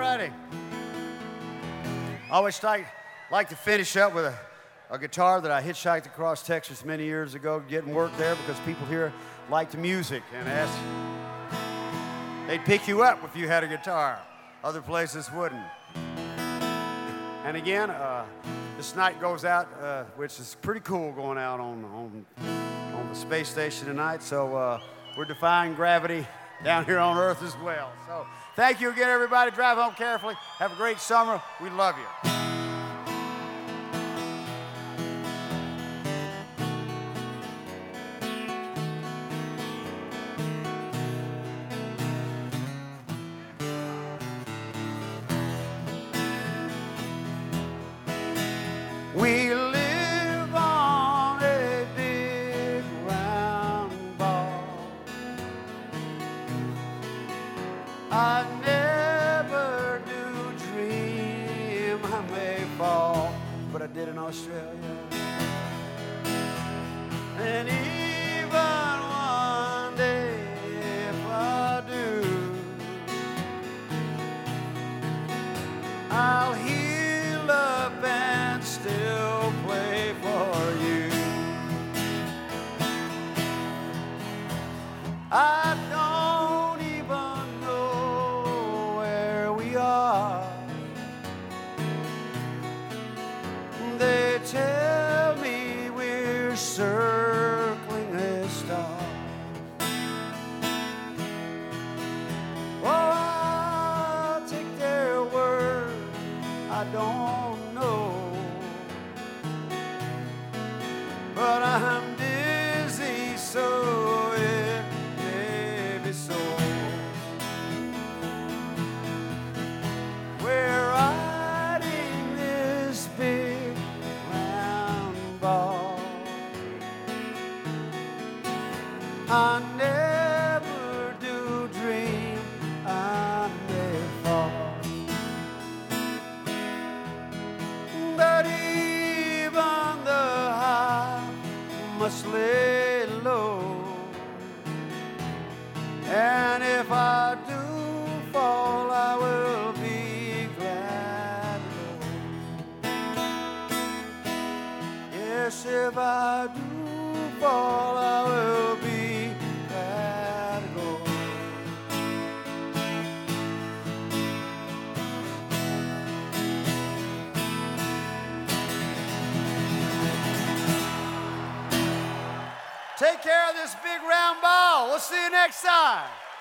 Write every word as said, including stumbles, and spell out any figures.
righty. I always like, like to finish up with a, a guitar that I hitchhiked across Texas many years ago, getting work there because people here like the music and asked, they'd pick you up if you had a guitar. Other places wouldn't. And again, uh, this night goes out, uh, which is pretty cool going out on, on, on the space station tonight. So uh, we're defying gravity down here on Earth as well. So thank you again, everybody. Drive home carefully. Have a great summer. We love you. We live on a big round ball. I never do dream I may fall, but I did in Australia. And even one day, if I do, I'll heal up and still play for you. I don't even know where we are. They tell me we're circling a star. Oh, I'll take their word. I don't know, but I'm dizzy, so it may be so. We're riding this big round ball. I never do dream I may fall, but even the high must lay low. And if I do fall, I will be glad to know. Yes, if I do fall, I will be glad to go. Take care of this big round ball. We'll see you next time.